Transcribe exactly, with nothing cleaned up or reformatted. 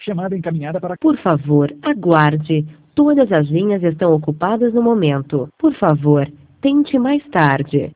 Chamada encaminhada para... Por favor, aguarde. Todas as linhas estão ocupadas no momento. Por favor, tente mais tarde.